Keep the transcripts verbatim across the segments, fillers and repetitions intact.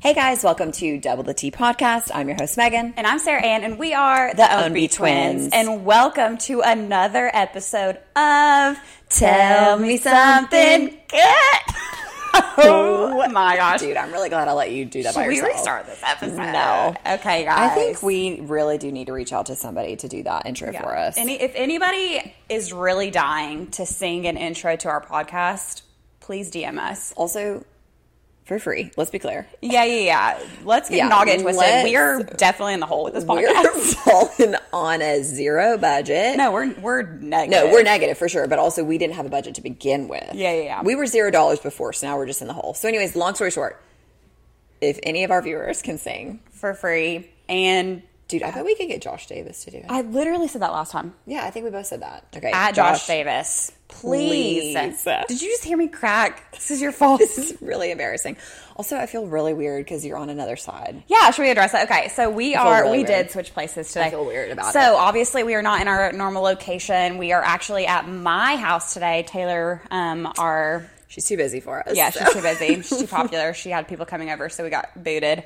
Hey guys, welcome to Double the T podcast. I'm your host, Megan. And I'm Sarah Ann, and we are the Ownby Twins. And welcome to another episode of Tell Me Something Good. Oh my gosh. Dude, I'm really glad I let you do that Should by yourself. Should we restart this episode? No. Okay, guys. I think we really do need to reach out to somebody to do that intro yeah. for us. Any, if anybody is really dying to sing an intro to our podcast, please D M us. Also, for free. Let's be clear. Yeah, yeah, yeah. Let's get yeah, not get twisted. We are definitely in the hole with this podcast. We're falling on a zero budget. No, we're we're negative. No, we're negative for sure. But also, we didn't have a budget to begin with. Yeah, yeah, yeah. We were zero dollars before, so now we're just in the hole. So, anyways, long story short, if any of our viewers can sing for free, and dude, I bet we could get Josh Davis to do it. I literally said that last time. Yeah, I think we both said that. Okay, at Josh, Josh Davis. Please. please. Did you just hear me crack? This is your fault. This is really embarrassing. Also, I feel really weird because you're on another side. Yeah, should we address that? Okay, so we are, really we weird. did switch places today. I feel weird about so, it. So, obviously, we are not in our normal location. We are actually at my house today. Taylor, um, our... She's too busy for us. Yeah, so. she's too busy. She's too popular. She had people coming over, so we got booted.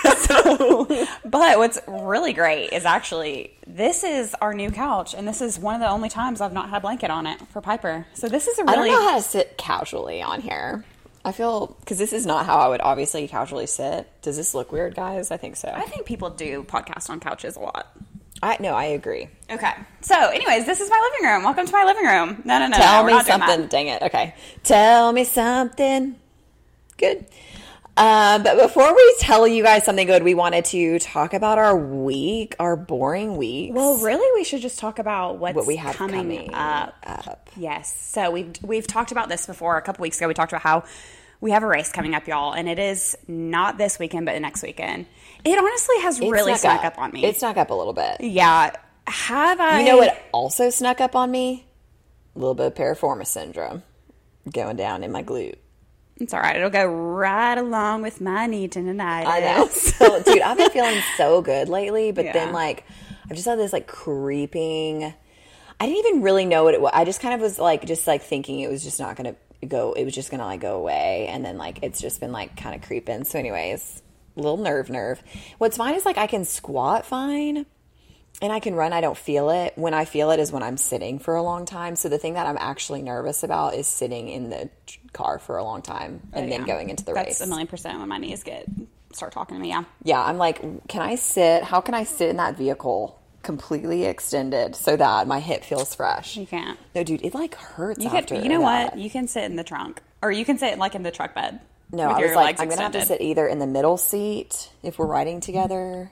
so, but what's really great is actually, this is our new couch, and this is one of the only times I've not had a blanket on it for Piper. So this is a really... I don't know how to sit casually on here. I feel, because this is not how I would obviously casually sit. Does this look weird, guys? I think so. I think people do podcast on couches a lot. I No, I agree. Okay. So, anyways, this is my living room. Welcome to my living room. No, no, no. Tell no, me something. Dang it. Okay. Tell me something good. Uh, but before we tell you guys something good, we wanted to talk about our week, our boring weeks. Well, really, we should just talk about what's what we have coming, coming up. up. Yes. So we've we've talked about this before. A couple weeks ago, we talked about how we have a race coming up, y'all, and it is not this weekend, but the next weekend. It honestly has it really snuck, snuck up. up on me. It snuck up a little bit. Yeah. Have I? You know what also snuck up on me? A little bit of piriformis syndrome going down in my glute. It's all right. It'll go right along with my knee tendonitis. I know. So, dude, I've been feeling so good lately, but yeah. then, like, I've just had this, like, creeping... I didn't even really know what it was. I just kind of was, like, just, like, thinking it was just not going to go... It was just going to, like, go away. And then, like, it's just been, like, kind of creeping. So, anyways, little nerve nerve. What's fine is, like, I can squat fine. And I can run. I don't feel it. When I feel it is when I'm sitting for a long time. So the thing that I'm actually nervous about is sitting in the car for a long time and oh, yeah. then going into the That's race. That's a million percent when my knees get start talking to me. Yeah. Yeah. I'm like, can I sit? How can I sit in that vehicle completely extended so that my hip feels fresh? You can't. No, dude. It like hurts. You after could, You know that. what? You can sit in the trunk, or you can sit like in the truck bed. No, I was like, I'm gonna have to sit either in the middle seat if we're riding together,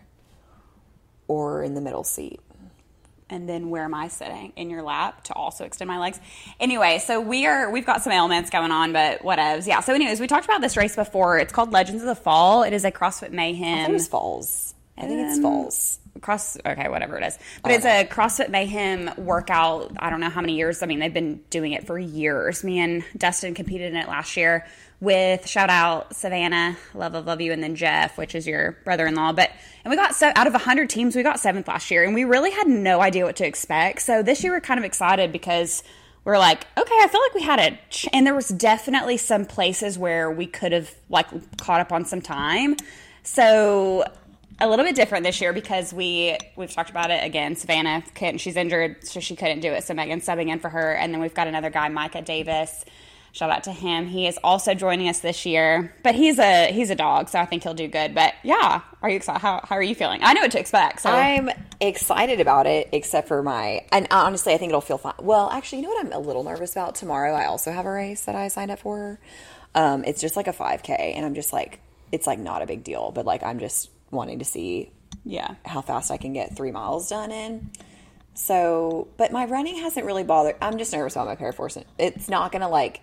or in the middle seat. And then where am I sitting? In your lap to also extend my legs. Anyway, so we are, we've got some ailments going on, but whatevs. Yeah, so anyways, we talked about this race before. It's called Legends of the Fall. It is a CrossFit Mayhem. I think it's Falls. I think um, it's Falls. Cross, okay, whatever it is. But it's know. a CrossFit Mayhem workout. I don't know how many years. I mean, they've been doing it for years. Me and Dustin competed in it last year with, shout out, Savannah, love, love, love you, and then Jeff, which is your brother-in-law. But, and we got, so out of one hundred teams, we got seventh last year, and we really had no idea what to expect. So this year we're kind of excited because we're like, okay, I feel like we had a, ch- and there was definitely some places where we could have, like, caught up on some time. So a little bit different this year because we, we've talked about it again. Savannah couldn't, she's injured, so she couldn't do it. So Megan's subbing in for her. And then we've got another guy, Micah Davis. Shout out to him. He is also joining us this year, but he's a, he's a dog. So I think he'll do good, but yeah. Are you excited? How, how are you feeling? I know what to expect. So I'm excited about it, except for my, and honestly, I think it'll feel fine. Well, actually, you know what I'm a little nervous about? Tomorrow, I also have a race that I signed up for. Um, it's just like a five K, and I'm just like, it's like not a big deal, but like, I'm just wanting to see yeah how fast I can get three miles done in. So, but my running hasn't really bothered. I'm just nervous about my piriformis. It's not going to like,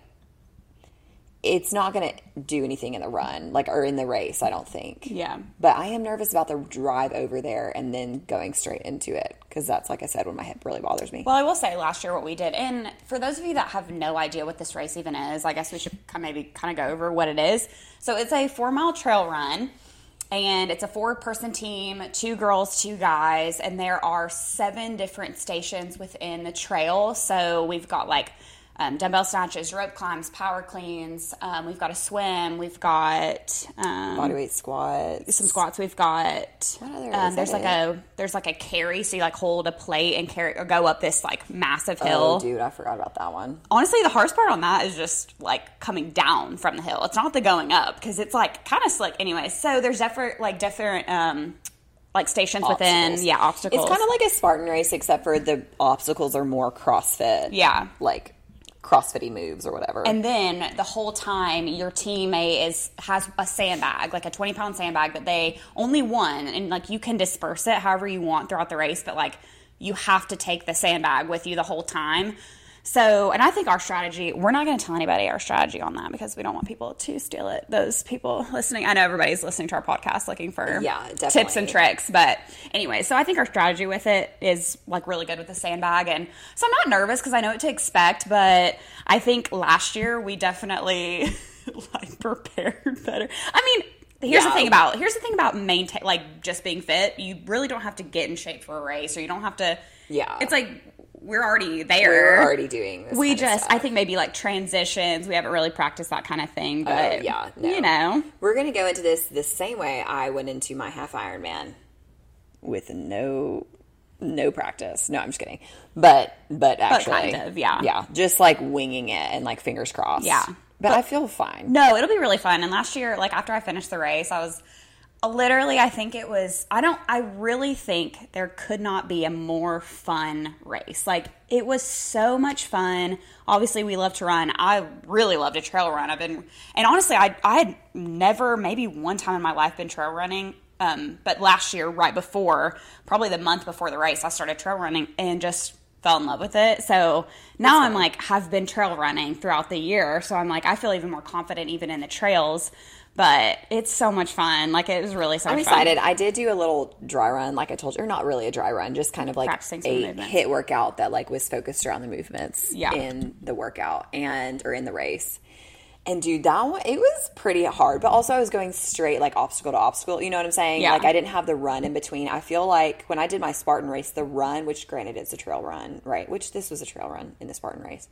it's not going to do anything in the run, like, or in the race, I don't think. Yeah. But I am nervous about the drive over there and then going straight into it, because that's, like I said, when my hip really bothers me. Well, I will say last year what we did, and for those of you that have no idea what this race even is, I guess we should kind of maybe kind of go over what it is. So it's a four-mile trail run, and it's a four-person team, two girls, two guys, and there are seven different stations within the trail. So we've got, like, um, dumbbell snatches, rope climbs, power cleans. Um, we've got a swim. We've got um, bodyweight squats. Some squats. We've got what other? Um, there's like it? a there's like a carry, so you like hold a plate and carry or go up this like massive hill. Oh, dude, I forgot about that one. Honestly, the hardest part on that is just like coming down from the hill. It's not the going up because it's like kind of slick. Anyway, so there's different like different. Um, like stations obstacles. within, yeah, obstacles. It's kind of like a Spartan race, except for the obstacles are more CrossFit. Yeah. Like CrossFit-y moves or whatever. And then the whole time, your teammate is has a sandbag, like a twenty-pound sandbag that they only one, and like you can disperse it however you want throughout the race, but like you have to take the sandbag with you the whole time. So, and I think our strategy, we're not going to tell anybody our strategy on that because we don't want people to steal it. Those people listening, I know everybody's listening to our podcast looking for yeah, tips and tricks. But anyway, so I think our strategy with it is like really good with the sandbag. And so I'm not nervous because I know what to expect. But I think last year we definitely like prepared better. I mean, Here's yeah. the thing about here's the thing about maintain like just being fit. You really don't have to get in shape for a race, or you don't have to. Yeah, it's like we're already there. We're already doing this. We kind just of stuff. I think maybe like transitions. We haven't really practiced that kind of thing, but uh, yeah, no. you know, we're gonna go into this the same way I went into my half Ironman with no no practice. No, I'm just kidding. But but actually, but kind of, yeah, yeah, just like winging it and like fingers crossed. Yeah. But, but I feel fine. No, it'll be really fun. And last year, like after I finished the race, I was literally, I think it was, I don't, I really think there could not be a more fun race. Like it was so much fun. Obviously we love to run. I really love to trail run. I've been, and honestly, I, I had never, maybe one time in my life been trail running. Um, but last year, right before, probably the month before the race, I started trail running and just fell in love with it. So now I'm like, have been trail running throughout the year. So I'm like, I feel even more confident even in the trails, but it's so much fun. Like it was really so I'm much fun. excited. I did do a little dry run, like I told you, or not really a dry run, just kind of like Practicing some a movements. HIIT workout that like was focused around the movements yeah. in the workout and, or in the race. And dude, that one, it was pretty hard, but also I was going straight like obstacle to obstacle. You know what I'm saying? Yeah. Like I didn't have the run in between. I feel like when I did my Spartan race, the run, which granted it's a trail run, right? Which this was a trail run in the Spartan race,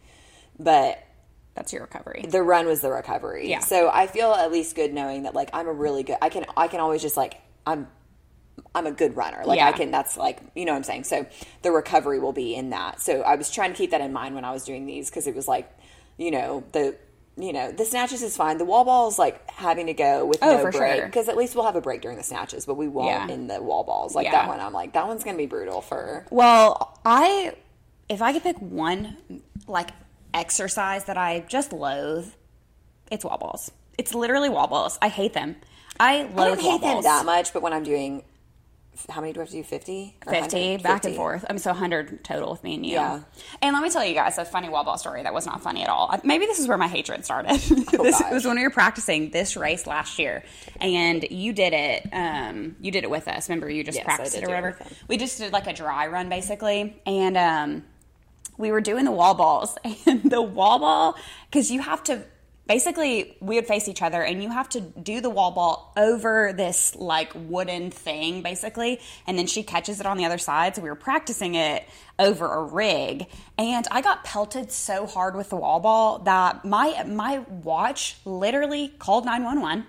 but that's your recovery. The run was the recovery. Yeah. So I feel at least good knowing that like I'm a really good, I can, I can always just like, I'm, I'm a good runner. Like yeah. I can, that's like, you know what I'm saying? So the recovery will be in that. So I was trying to keep that in mind when I was doing these, because it was like, you know, the, you know, the snatches is fine. The wall ball is like having to go with oh, no for break, sure. because at least we'll have a break during the snatches, but we won't yeah. in the wall balls. Like yeah. that one, I'm like, that one's going to be brutal for. Well, I, if I could pick one like exercise that I just loathe, it's wall balls. It's literally wall balls. I hate them. I loathe I don't wall hate them balls. that much, but when I'm doing, how many do I have to do? fifty? fifty, back and forth. I mean, so one hundred total with me and you. Yeah. And let me tell you guys a funny wall ball story that was not funny at all. Maybe this is where my hatred started. Oh, this gosh. was when we were practicing this race last year, and you did it. Um, you did it with us. Remember, you just Yes, practiced I it did or do it whatever. with him. We just did like a dry run basically, and um, we were doing the wall balls, and the wall ball, because you have to. Basically, we would face each other, and you have to do the wall ball over this, like, wooden thing, basically, and then she catches it on the other side, so we were practicing it over a rig, and I got pelted so hard with the wall ball that my my watch literally called nine one one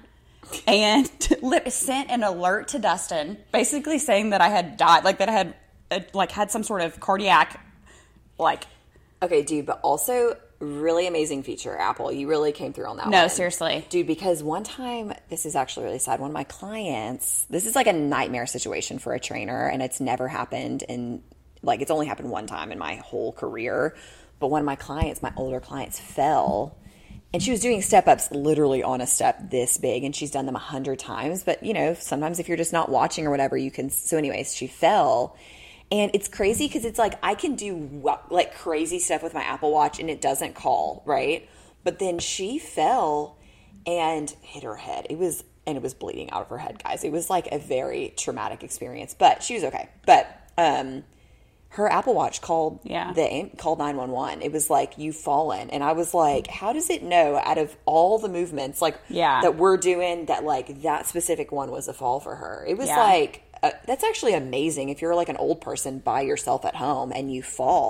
and sent an alert to Dustin, basically saying that I had died, like, that I had, uh, like, had some sort of cardiac, like... Okay, dude, but also... really amazing feature, Apple. You really came through on that no, one. seriously. Dude, because one time, this is actually really sad, one of my clients, this is like a nightmare situation for a trainer, and it's never happened in, like, it's only happened one time in my whole career, but one of my clients, my older clients, fell, and she was doing step-ups literally on a step this big, and she's done them a hundred times, but, you know, sometimes if you're just not watching or whatever, you can, so anyways, she fell. And it's crazy because it's like I can do like crazy stuff with my Apple Watch and it doesn't call, right? But then she fell and hit her head. It was, and it was bleeding out of her head, guys. It was like a very traumatic experience, but she was okay. But um, her Apple Watch called yeah. the called nine one one. It was like, you've fallen. And I was like, how does it know out of all the movements like yeah. that we're doing that like that specific one was a fall for her? It was yeah. like... Uh, that's actually amazing if you're like an old person by yourself at home and you fall.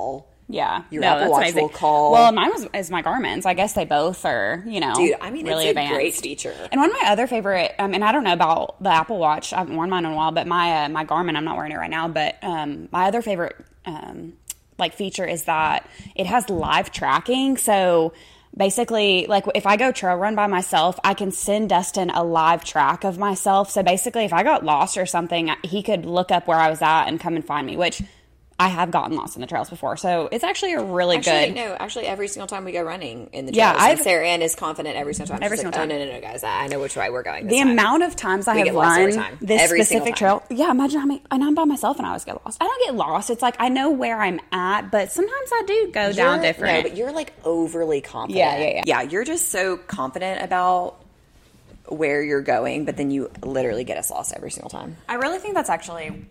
Yeah. Your No, Apple that's Watch amazing. will call. Well, mine was is my Garmin's. I guess they both are, you know, Dude, I mean, really it's a advanced. great feature. And one of my other favorite, I mean, I don't know about the Apple Watch. I haven't worn mine in a while, but my uh, my Garmin, I'm not wearing it right now. But um, my other favorite um, like feature is that it has live tracking. So basically, like if I go trail run by myself, I can send Dustin a live track of myself. So basically, if I got lost or something, he could look up where I was at and come and find me, which I have gotten lost in the trails before. So it's actually a really actually, good. No, actually, every single time we go running in the Yeah, trails, I've- and Sarah Ann is confident every single time. Every She's single like, time. Oh, no, no, no, guys. I I know which way we're going this The time. amount of times I We have get lost every run time. this Every single specific time. trail. Yeah, imagine how many, and I'm by myself and I always get lost. I don't get lost. It's like I know where I'm at, but sometimes I do go down You're- different. No, but you're like overly confident. Yeah, yeah, yeah. Yeah, you're just so confident about where you're going, but then you literally get us lost every single time. I really think that's actually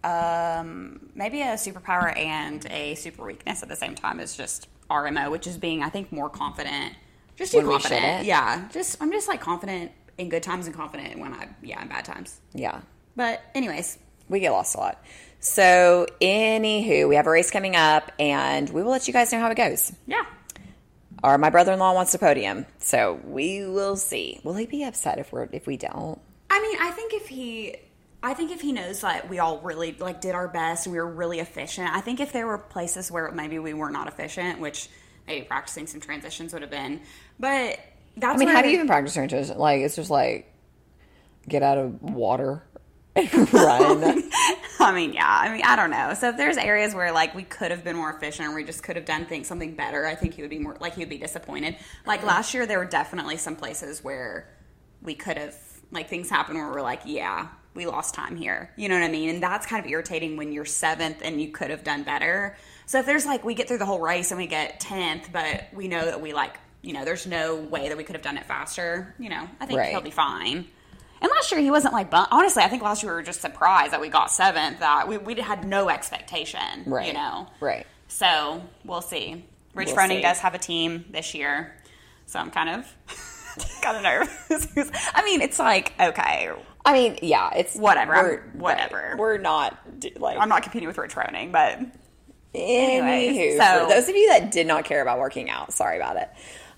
um, maybe a superpower and a super weakness at the same time. Is just R M O, which is being, I think, more confident. Just too When we confident. shouldn't. Yeah, just I'm just like confident in good times and confident when I yeah in bad times. Yeah. But anyways, We get lost a lot. So, anywho, we have a race coming up, and we will let you guys know how it goes. yeah. Or my brother-in-law wants a podium, so we will see. Will he be upset if we're if we don't? I mean, I think if he, I think if he knows that we all really like did our best and we were really efficient. I think if there were places where maybe we were not efficient, which maybe practicing some transitions would have been, but that's. I mean, where- have you even practiced transition? Like, it's just like get out of water and run. I mean, yeah. I mean, I don't know. So if there's areas where like we could have been more efficient or we just could have done things something better, I think he would be more like he would be disappointed. Like last year, there were definitely some places where we could have like things happened where we're like, yeah, we lost time here. You know what I mean? And that's kind of irritating when you're seventh and you could have done better. So if there's like we get through the whole race and we get tenth, but we know that we like, you know, there's no way that we could have done it faster. You know, I think Right. he'll be fine. And last year he wasn't like, bum- honestly, I think last year we were just surprised that we got seventh. That we we had no expectation, Right. you know. Right. So we'll see. Rich We'll Froning see. does have a team this year, so I'm kind of kind of nervous. I mean, it's like okay, I mean, yeah, it's Whatever, I'm- We're, whatever. right. We're not d- like. I'm not competing with Rich Froning, but Anyways, so- for those of you that did not care about working out, sorry about it.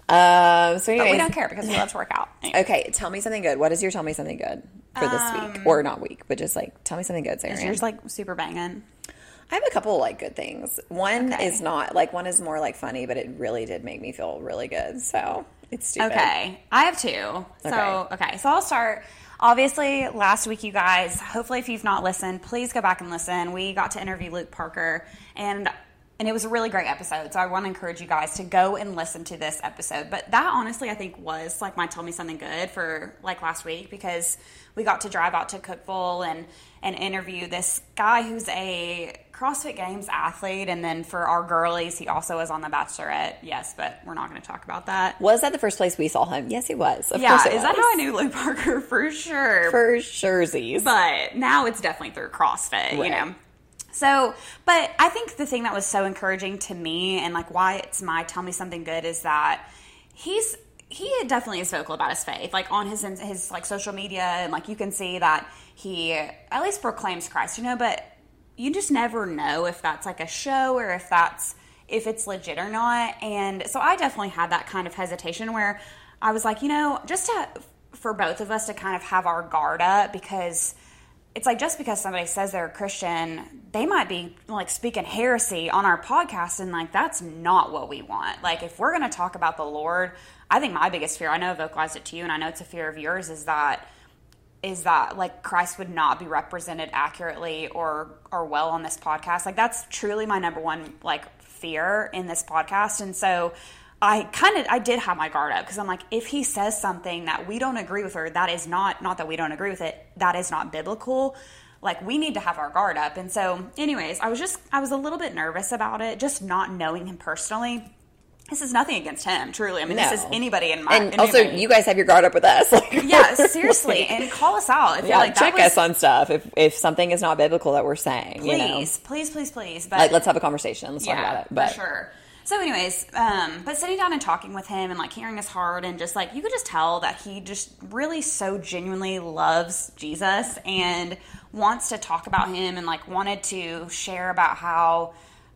Um, so, but anyways, we don't care because we love to work out. Anyway. Okay, tell me something good. What is your tell me something good for this week, or not week, but just like tell me something good, Sarah. Is yours like super banging? I have a couple like good things. One Okay. is not like one is more like funny, but it really did make me feel really good. So it's stupid. Okay, I have two. So, okay, so I'll start. Obviously, last week, you guys, hopefully if you've not listened, please go back and listen. We got to interview Luke Parker, and and it was a really great episode. So I want to encourage you guys to go and listen to this episode. But that honestly, I think, was like my Tell Me Something Good for like last week, because we got to drive out to Cookeville and, and interview this guy who's a CrossFit Games athlete. And then for our girlies, he also is on The Bachelorette. Yes, but we're not going to talk about that. Was that the first place we saw him? Yes, it was. Of Yeah, course it is that was. how I knew Luke Parker? For sure. For surezies. But now it's definitely through CrossFit, you Right. know. So, but I think the thing that was so encouraging to me and like why it's my Tell Me Something Good is that he's he definitely is vocal about his faith, like on his his like social media, and like you can see that he at least proclaims Christ, you know, but you just never know if that's like a show or if that's if it's legit or not. And so I definitely had that kind of hesitation where I was like, you know, just to for both of us to kind of have our guard up, because it's like just because somebody says they're a Christian, they might be like speaking heresy on our podcast, and like that's not what we want. Like if we're going to talk about the Lord, I think my biggest fear, I know I vocalized it to you and I know it's a fear of yours, is that is that like Christ would not be represented accurately or or well on this podcast. Like that's truly my number one like fear in this podcast. And so I kind of I did have my guard up, because I'm like, if he says something that we don't agree with, or that is not not that we don't agree with it, that is not biblical, like we need to have our guard up. And so anyways, I was just I was a little bit nervous about it, just not knowing him personally. This is nothing against him, truly. I mean, No. this is anybody in my And also, anybody. you guys have your guard up with us. Like, Yeah, seriously, and call us out. I feel yeah, like that check was, us on stuff if if something is not biblical that we're saying. please, You know, please, please, please. But like let's have a conversation. Let's yeah, talk about it. But for sure. So, anyways, um, but sitting down and talking with him and like hearing his heart, and just like you could just tell that he just really so genuinely loves Jesus and wants to talk about him, and like wanted to share about how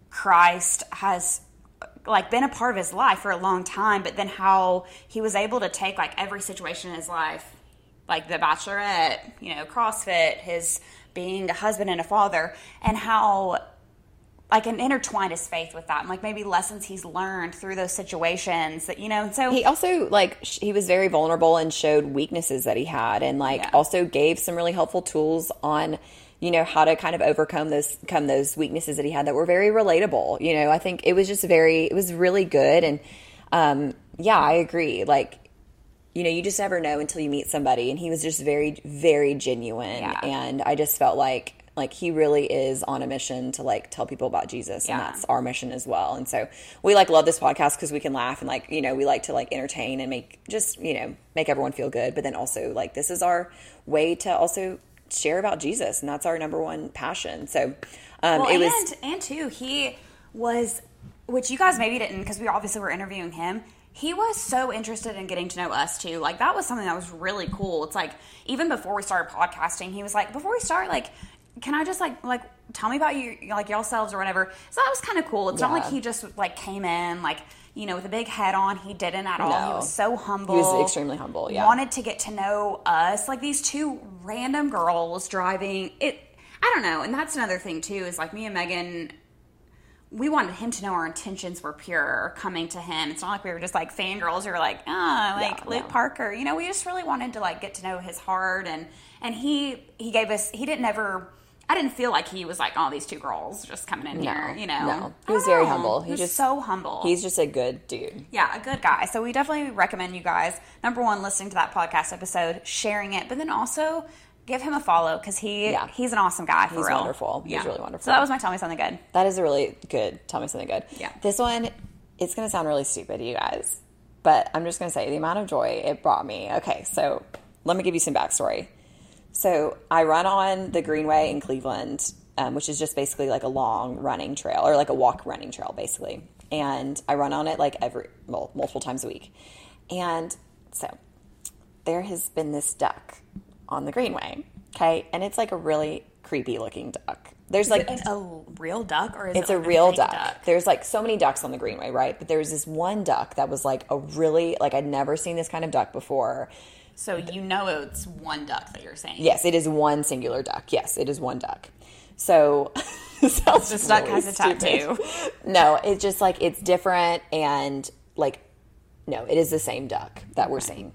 Christ has like been a part of his life for a long time, but then how he was able to take like every situation in his life, like the Bachelorette, you know, CrossFit, his being a husband and a father, and how like and intertwined his faith with that, and like maybe lessons he's learned through those situations that, you know, and so he also like sh- he was very vulnerable and showed weaknesses that he had, and like Yeah. also gave some really helpful tools on, you know, how to kind of overcome those come those weaknesses that he had that were very relatable. You know, I think it was just very it was really good, and um yeah, I agree. Like, you know, you just never know until you meet somebody, and he was just very very genuine, Yeah. and I just felt like like he really is on a mission to like tell people about Jesus, and Yeah. that's our mission as well. And so we like love this podcast because we can laugh and like, you know, we like to like entertain and make just, you know, make everyone feel good, but then also like this is our way to also share about Jesus, and that's our number one passion. So um well, it and was and too, he was, which you guys maybe didn't because we obviously were interviewing him. He was so interested in getting to know us too. Like that was something that was really cool. It's like even before we started podcasting, he was like, before we start, like, can I just like like tell me about you, like yourselves or whatever. So that was kind of cool. It's not Yeah. like he just like came in like, you know, with a big head on. He didn't at all. He No. was so humble. He was extremely humble, yeah. Wanted to get to know us. Like these two random girls driving it. I don't know. And that's another thing too, is like me and Megan, we wanted him to know our intentions were pure coming to him. It's not like we were just like fangirls who were like, ah, like Yeah, Luke no. Parker. You know, we just really wanted to like get to know his heart, and and he he gave us. He didn't ever. I didn't feel like he was like, oh, these two girls just coming in here. You know, no. I He was don't very know. humble. He He was just- so humble. he's just a good dude. Yeah, a good guy. So we definitely recommend you guys, number one, listening to that podcast episode, sharing it, but then also give him a follow because he Yeah. he's an awesome guy for He's real. wonderful. He's really wonderful. So that was my Tell Me Something Good. That is a really good. Tell me something good. Yeah. This one, it's going to sound really stupid, you guys, but I'm just going to say the amount of joy it brought me. Okay, so let me give you some backstory. So I run on the Greenway in Cleveland, um, which is just basically like a long running trail, or like a walk running trail, basically. And I run on it like every, well, multiple times a week. And so there has been this duck on the Greenway, okay? And it's like a really creepy looking duck. There's like Is it a real duck or is it's it a like real fake duck. There's like so many ducks on the Greenway, right? But there was this one duck that was like a really, like I'd never seen this kind of duck before. So you know it's one duck that you're saying. Yes, it is one singular duck. Yes, it is one duck. So it sounds This duck really has a stupid. tattoo. No, it's just like it's different, and like no, it is the same duck that we're seeing.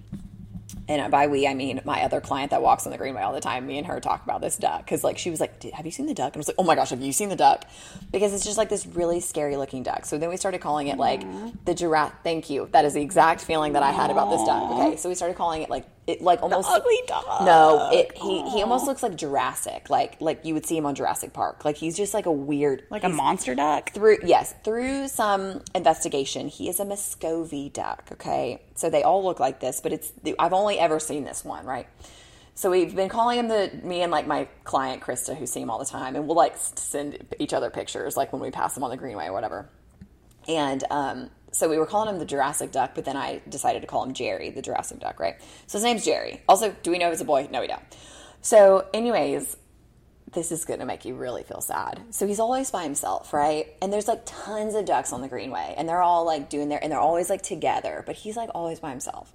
And by we, I mean my other client that walks on the Greenway all the time. Me and her talk about this duck because, like, she was like, "Have you seen the duck?" And I was like, "Oh my gosh, have you seen the duck?" Because it's just like this really scary looking duck. So then we started calling it like the giraffe. Thank you. That is the exact feeling that I had about this duck. Okay, so we started calling it like it, like almost ugly duck. No, it he he almost looks like Jurassic, like like you would see him on Jurassic Park. Like he's just like a weird, Like a he's- monster duck? through yes through some investigation he is a Muscovy duck. Okay, so they all look like this, but it's I've only ever seen this one, right? So we've been calling him the me and like my client Krista, who see him all the time, and we'll like send each other pictures like when we pass him on the Greenway or whatever. And um so we were calling him the Jurassic duck, but then I decided to call him Jerry, the Jurassic duck, right? So his name's Jerry. Also, do we know if it's a boy? No, we don't. So anyways, this is going to make you really feel sad. So he's always by himself, right? And there's like tons of ducks on the Greenway, and they're all like doing their, and they're always like together, but he's like always by himself.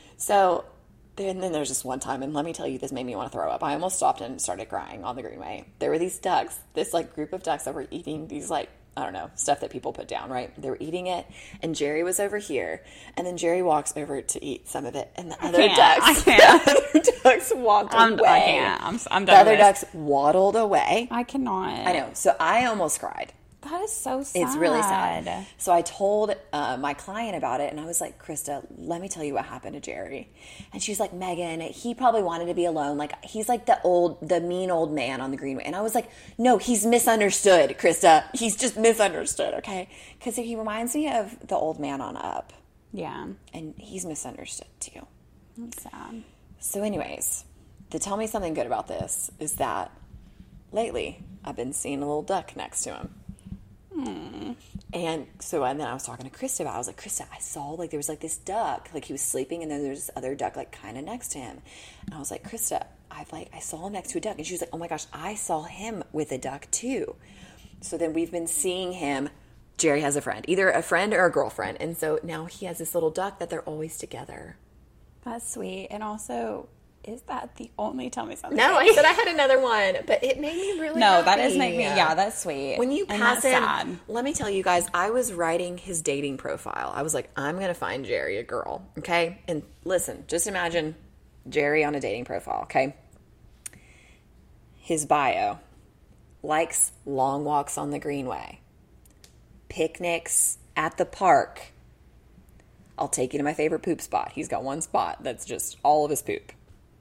So and then there's this one time, and let me tell you, this made me want to throw up. I almost stopped and started crying on the Greenway. There were these ducks, this like group of ducks that were eating these like, I don't know, stuff that people put down, right? They were eating it, and Jerry was over here, and then Jerry walks over to eat some of it, and the other can't. ducks, I can't. the other ducks walked I'm, away. I can't. I'm, I'm The done other with this. ducks waddled away. I cannot. I know. So I almost cried. That is so sad. It's really sad. So I told uh, my client about it, and I was like, Krista, let me tell you what happened to Jerry. And she's like, Megan, he probably wanted to be alone. Like, he's like the old, the mean old man on the Greenway. And I was like, no, he's misunderstood, Krista. He's just misunderstood, okay? Because he reminds me of the old man on Up. Yeah. And he's misunderstood, too. That's sad. So anyways, to tell me something good about this is that lately I've been seeing a little duck next to him. Hmm. And so, and then I was talking to Krista about it. I was like, Krista, I saw like there was like this duck, like he was sleeping, and then there was this other duck like kind of next to him. And I was like, Krista, I've like I saw him next to a duck, and she was like, oh my gosh, I saw him with a duck too. So then we've been seeing him. Jerry has a friend, either a friend or a girlfriend. And so now he has this little duck that they're always together. That's sweet. And also, is that the only Tell Me Something? No, I said I had another one, but it made me really No, happy. that does make me, yeah, that's sweet. When you and pass that's him, sad. let me tell you guys, I was writing his dating profile. I was like, I'm going to find Jerry a girl, okay? And listen, just imagine Jerry on a dating profile, okay? His bio, likes long walks on the Greenway, picnics at the park. I'll take you to my favorite poop spot. He's got one spot that's just all of his poop.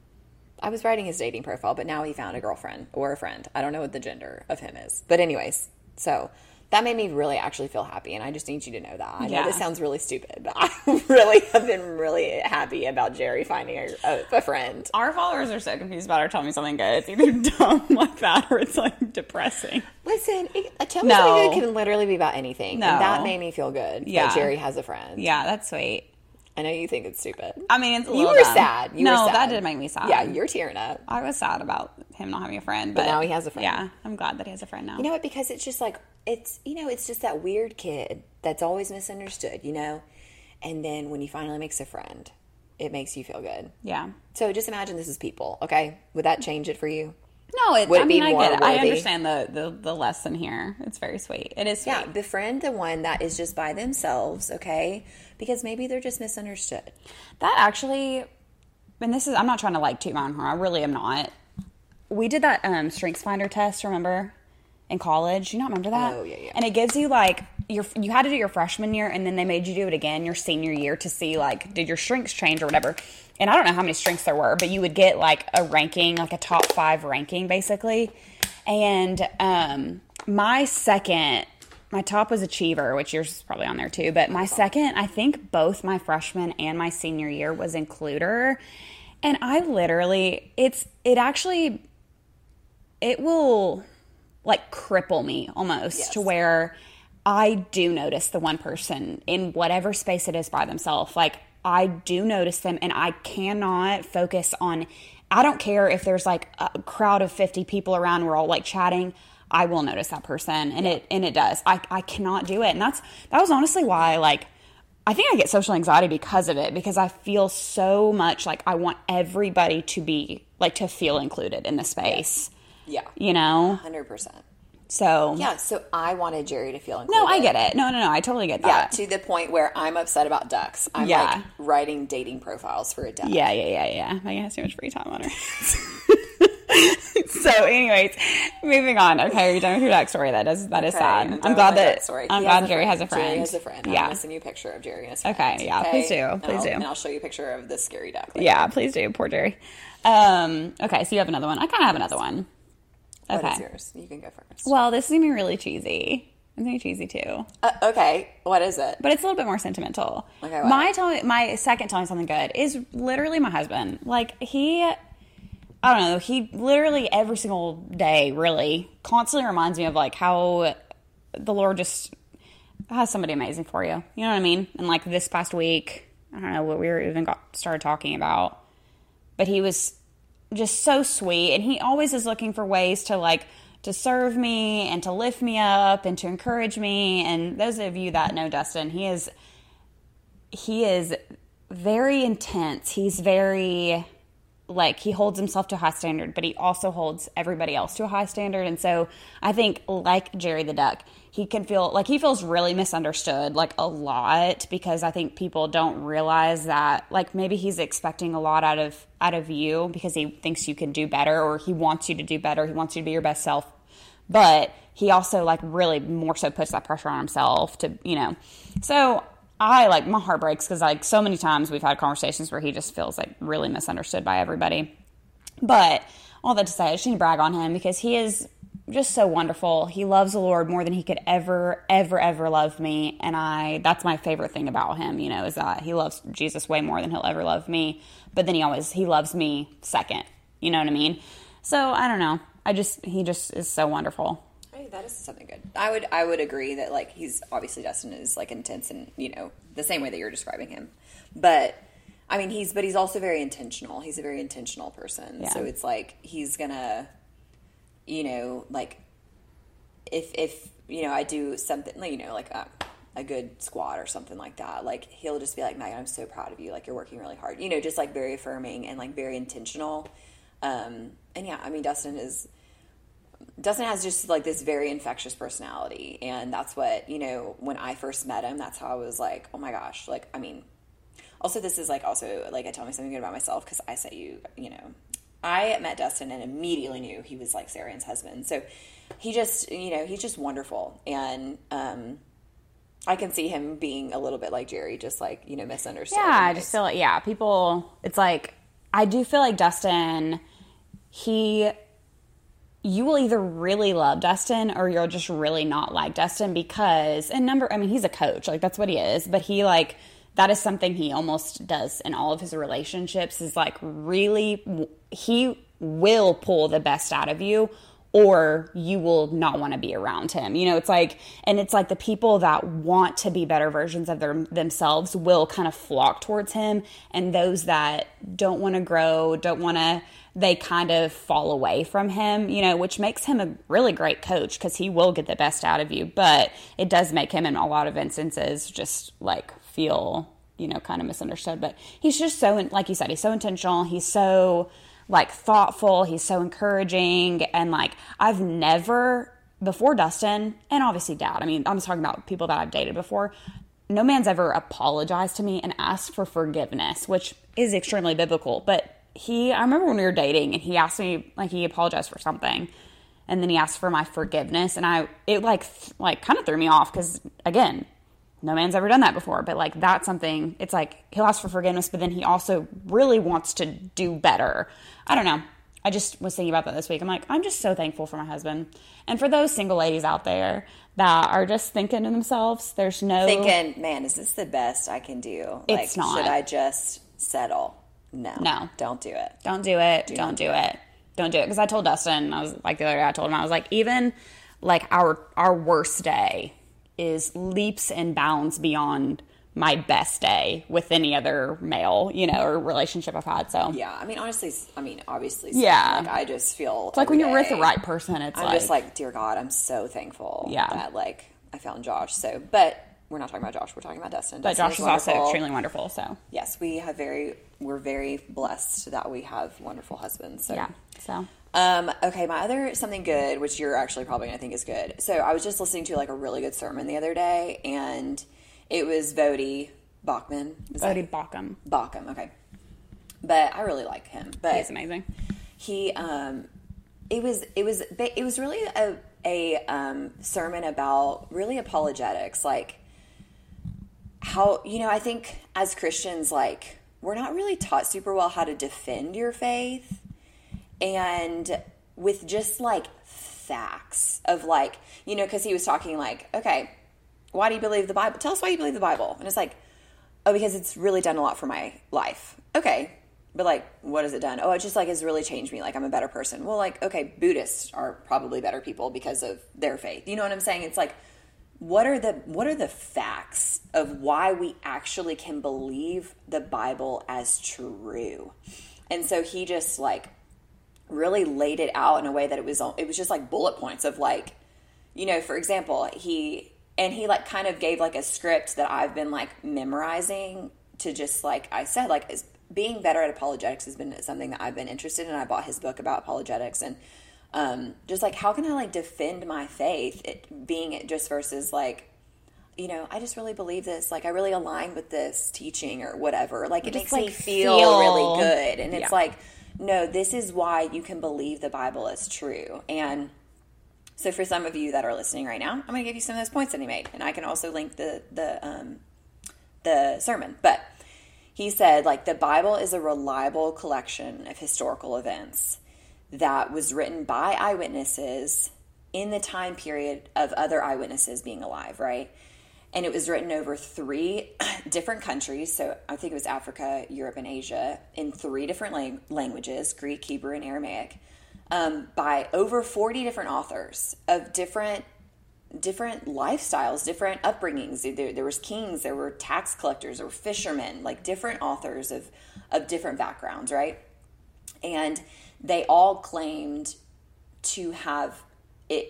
I was writing his dating profile, but now he found a girlfriend or a friend. I don't know what the gender of him is. But anyways, so that made me really actually feel happy, and I just need you to know that. I Yeah. know this sounds really stupid, but I really have been really happy about Jerry finding a, a, a friend. Our followers are so confused about our Tell Me Something Good. It's either dumb like that or it's like depressing. Listen, it, a Tell Me No. Something Good can literally be about anything. No. And that made me feel good Yeah. that Jerry has a friend. Yeah, that's sweet. I know you think it's stupid. I mean, it's a You little were dumb. sad. You no, were sad. that did make me sad. Yeah, you're tearing up. I was sad about him not having a friend, but, But now he has a friend. Yeah, I'm glad that he has a friend now. You know what? Because it's just like, it's, you know, it's just that weird kid that's always misunderstood, you know? And then when he finally makes a friend, it makes you feel good. Yeah. So just imagine this is people, okay? Would that change it for you? No, it, Would it I be mean, I more get it. I worthy? understand the, the, the lesson here. It's very sweet. It is sweet. Yeah, befriend the one that is just by themselves, okay? Because maybe they're just misunderstood. That actually, and this is, I'm not trying to like toot my own horn. I really am not. We did that um, Strengths Finder test, remember? In college. You not remember that? Oh, yeah, yeah. And it gives you like, your, you had to do your freshman year and then they made you do it again your senior year to see like, did your strengths change or whatever. And I don't know how many strengths there were, but you would get like a ranking, like a top five ranking basically. And um, my second, my top was Achiever, which yours is probably on there too. But my second, I think both my freshman and my senior year was Includer. And I literally, it's, it actually, it will like cripple me almost Yes. to where I do notice the one person in whatever space it is by themselves. Like I do notice them and I cannot focus on, I don't care if there's like a crowd of fifty people around, we're all like chatting. I will notice that person and it, and it does. I, I cannot do it. And that's, that was honestly why like, I think I get social anxiety because of it, because I feel so much like I want everybody to be like, to feel included in the space, Yeah. you know? one hundred percent. So Yeah, so I wanted Jerry to feel included. no, I get it. No, no, no. I totally get Yeah, that. to the point where I'm upset about ducks. I'm Yeah. like writing dating profiles for a duck. Yeah, yeah, yeah, yeah. Megan has too much free time on her. So, anyways, moving on. Okay, are you done with your duck story? That is that is Okay, sad. I'm I'm done glad with my that duck story. I'm He glad has a Jerry friend. has a friend. Jerry has a friend. I'm Yeah. going to send you a picture of Jerry and his friend. Okay, yeah, please do. And Please I'll- do. And I'll show you a picture of the scary duck. later. Yeah, please do. Poor Jerry. Um, okay, so you have another one. I kind of have another one. What Okay. is yours? You can go first. Well, this is gonna be really cheesy. It's gonna be cheesy too, Uh, okay, what is it? but it's a little bit more sentimental. Okay, what? my tell me, my second telling something good is literally my husband. Like he, I don't know, he literally every single day, really, constantly reminds me of like how the Lord just has somebody amazing for you. You know what I mean? And like this past week, I don't know what we were even got started talking about, but he was just so sweet, and he always is looking for ways to like to serve me and to lift me up and to encourage me. And those of you that know Dustin, he is he is very intense. He's very like he holds himself to a high standard, but he also holds everybody else to a high standard. And so I think like Jerry the Duck, he can feel like he feels really misunderstood like a lot, because I think people don't realize that like maybe he's expecting a lot out of out of you because he thinks you can do better, or he wants you to do better. He wants you to be your best self. But he also like really more so puts that pressure on himself to, you know. So I like my heart breaks because like so many times we've had conversations where he just feels like really misunderstood by everybody. But all that to say, I just need to brag on him because he is just so wonderful. He loves the Lord more than he could ever, ever, ever love me. And I, that's my favorite thing about him, you know, is that he loves Jesus way more than he'll ever love me. But then he always, he loves me second. You know what I mean? So I don't know. I just, he just is so wonderful. Hey, that is something good. I would I would agree that like he's obviously Dustin is like intense and you know the same way that you're describing him, but I mean he's but he's also very intentional. He's a very intentional person. Yeah. So it's like he's gonna, you know, like if, if, you know, I do something, like, you know, like a, a good squat or something like that, like, he'll just be like, Megan, I'm so proud of you. Like, you're working really hard, you know, just like very affirming and like very intentional. Um, and yeah, I mean, Dustin is, Dustin has just like this very infectious personality. And that's what, you know, when I first met him, that's how I was like, oh my gosh, like, I mean, also this is like, also like, I tell me something good about myself. Cause I say you, you know, I met Dustin and immediately knew he was like Sarah Ann's husband. So he just, you know, he's just wonderful. And, um, I can see him being a little bit like Jerry, just like, you know, misunderstood. Yeah, I just feel like, yeah, people, it's like, I do feel like Dustin, he, you will either really love Dustin or you'll just really not like Dustin because, and number, I mean, he's a coach, like that's what he is, but he like, that is something he almost does in all of his relationships is like really, he will pull the best out of you or you will not want to be around him. You know, it's like, and it's like the people that want to be better versions of their, themselves will kind of flock towards him. And those that don't want to grow, don't want to, they kind of fall away from him, you know, which makes him a really great coach because he will get the best out of you. But it does make him in a lot of instances just like feel, you know, kind of misunderstood. But he's just so, like you said, he's so intentional. He's so like thoughtful. He's so encouraging. And like, I've never before Dustin and obviously Dad, I mean, I'm talking about people that I've dated before. No man's ever apologized to me and asked for forgiveness, which is extremely biblical. But he, I remember when we were dating and he asked me, like he apologized for something and then he asked for my forgiveness. And I, it like, like kind of threw me off. Cause again, no man's ever done that before, but like that's something, it's like he'll ask for forgiveness, but then he also really wants to do better. I don't know. I just was thinking about that this week. I'm like, I'm just so thankful for my husband. And for those single ladies out there that are just thinking to themselves, there's no... Thinking, man, is this the best I can do? Like, it's not. Should I just settle? No. No. Don't do it. Don't do it. Do don't do it. it. Don't do it. Because I told Dustin, I was like the other day, I told him, I was like, even like our our worst day is leaps and bounds beyond my best day with any other male, you know, or relationship I've had. So yeah, I mean, honestly, I mean, obviously, yeah. Like, I just feel it's like when you're with the right person. It's I'm like, just like, dear God, I'm so thankful. Yeah. That like I found Josh. So, but we're not talking about Josh. We're talking about Dustin. But Dustin Josh is, is also extremely wonderful. So yes, we have very, we're very blessed that we have wonderful husbands. So yeah. So. Um, okay, my other something good, which you're actually probably gonna think is good. So I was just listening to like a really good sermon the other day, and it was Voddie Baucham. Voddie Baucham. Baucham, okay. But I really like him. But he's amazing. He, um, it was, it was, it was really a a um, sermon about really apologetics, like how, you know, I think as Christians, like we're not really taught super well how to defend your faith. And with just like facts of like, you know, because he was talking like, okay, why do you believe the Bible? Tell us why you believe the Bible. And it's like, oh, because it's really done a lot for my life. Okay. But like, what has it done? Oh, it just like has really changed me. Like I'm a better person. Well, like, okay, Buddhists are probably better people because of their faith. You know what I'm saying? It's like, what are the, what are the facts of why we actually can believe the Bible as true? And so he just like, really laid it out in a way that it was it was just like bullet points of like, you know, for example, he and he like kind of gave like a script that I've been like memorizing to just like I said, like is being better at apologetics has been something that I've been interested in. I bought his book about apologetics and um, just like how can I like defend my faith, it being it just versus like, you know, I just really believe this, like I really align with this teaching or whatever. Like it just, makes like, me feel, feel really good, and it's yeah. like. No, this is why you can believe the Bible is true. And so for some of you that are listening right now, I'm going to give you some of those points that he made. And I can also link the the um, the sermon. But he said, like, the Bible is a reliable collection of historical events that was written by eyewitnesses in the time period of other eyewitnesses being alive, right? And it was written over three different countries. So I think it was Africa, Europe, and Asia in three different lang- languages, Greek, Hebrew, and Aramaic, um, by over forty different authors of different different lifestyles, different upbringings. There, there was kings, there were tax collectors, there were fishermen, like different authors of, of different backgrounds, right? And they all claimed to have it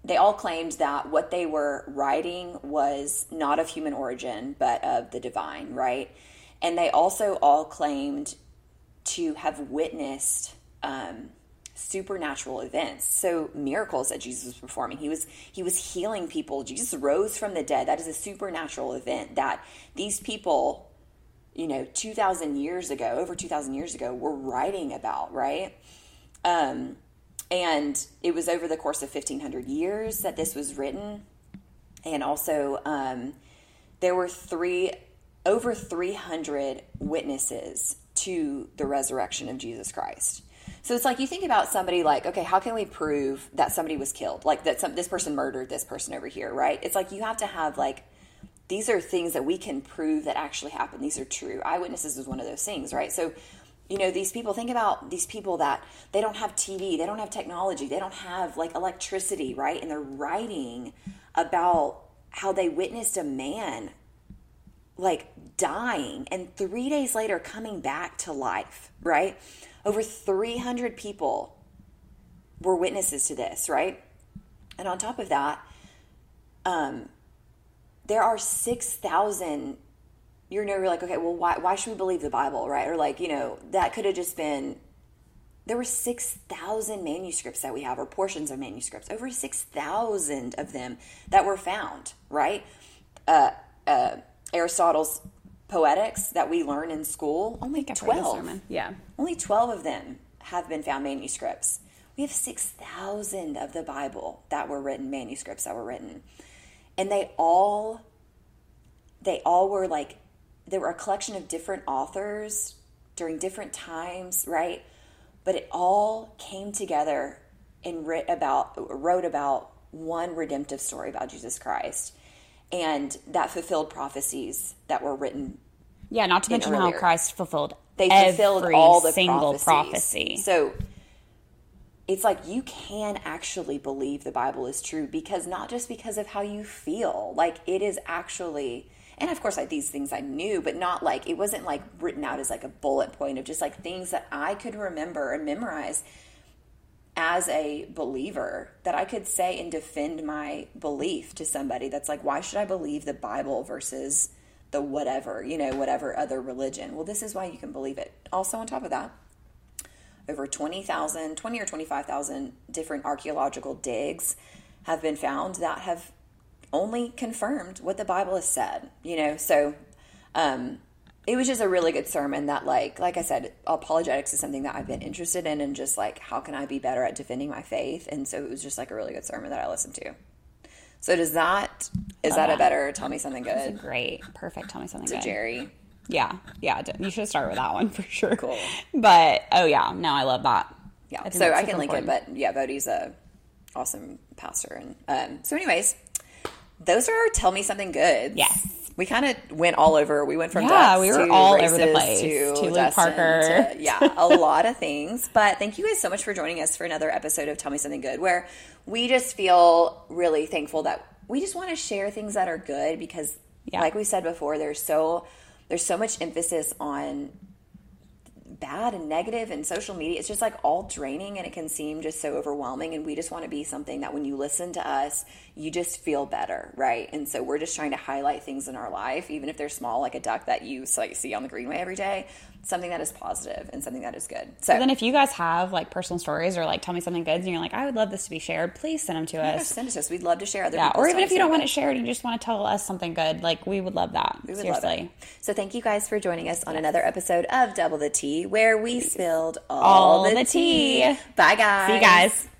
they all claimed that what they were writing was not of human origin, but of the divine, right? And they also all claimed to have witnessed um, supernatural events, so miracles that Jesus was performing. He was he was healing people. Jesus rose from the dead. That is a supernatural event that these people, you know, two thousand years ago, over two thousand years ago, were writing about, right? Um, and it was over the course of fifteen hundred years that this was written. And also, um, there were three, over three hundred witnesses to the resurrection of Jesus Christ. So it's like, you think about somebody like, okay, how can we prove that somebody was killed? Like that some, this person murdered this person over here, right? It's like, you have to have like, these are things that we can prove that actually happened. These are true. Eyewitnesses is one of those things, right? So, you know, these people, think about these people that they don't have T V, they don't have technology, they don't have like electricity, right? And they're writing about how they witnessed a man like dying and three days later coming back to life, right? Over three hundred people were witnesses to this, right? And on top of that, um, there are six thousand, you're never like, okay, well, why, why should we believe the Bible, right? Or like, you know, that could have just been, there were six thousand manuscripts that we have, or portions of manuscripts, over six thousand of them that were found, right? Uh, uh, Aristotle's Poetics that we learn in school, only twelve. Yeah. Only twelve of them have been found manuscripts. We have six thousand of the Bible that were written, manuscripts that were written. And they all, they all were like, they were a collection of different authors during different times, right? But it all came together and writ about, wrote about one redemptive story about Jesus Christ. And that fulfilled prophecies that were written. Yeah, not to mention earlier. how Christ fulfilled They fulfilled every all the single prophecies. prophecy. So it's like, you can actually believe the Bible is true, because not just because of how you feel, like it is actually, and of course like these things I knew, but not like, it wasn't like written out as like a bullet point of just like things that I could remember and memorize as a believer, that I could say and defend my belief to somebody that's like, why should I believe the Bible versus the whatever, you know, whatever other religion? Well, this is why you can believe it. Also, on top of that, over twenty thousand, twenty or twenty-five thousand different archaeological digs have been found that have only confirmed what the Bible has said, you know? So, um, it was just a really good sermon that, like, like I said, apologetics is something that I've been interested in, and just like, how can I be better at defending my faith? And so it was just like a really good sermon that I listened to. So does that, is that, that a better Tell Me Something Good? That's a great, perfect Tell Me Something Good. To Jerry. Yeah, yeah. You should start with that one for sure. Cool. But, oh yeah, no, I love that. Yeah, I so I can link important. it, but yeah, Bodhi's a awesome pastor. And um, so anyways, those are our Tell Me Something Good. Yes. We kind of went all over. We went from yeah, we were all over the place to, to Luke Dustin Parker. To, yeah, a lot of things. But thank you guys so much for joining us for another episode of Tell Me Something Good, where we just feel really thankful that we just want to share things that are good, because yeah. like we said before, there's so there's so much emphasis on bad and negative and social media. It's just like all draining, and it can seem just so overwhelming, and we just want to be something that when you listen to us, you just feel better, right? And so we're just trying to highlight things in our life, even if they're small, like a duck that you like see on the greenway every day, something that is positive and something that is good. So, so then if you guys have like personal stories or like Tell Me Something Good and you're like, I would love this to be shared, please send them to yeah, us. Send it to us. We'd love to share other yeah, people's or even if you don't good. want it shared, you just want to tell us something good, like we would love that. We would Seriously. love it. So thank you guys for joining us on yes. another episode of Double the Tea, where we spilled all, all the, the tea. tea. Bye guys. See you guys.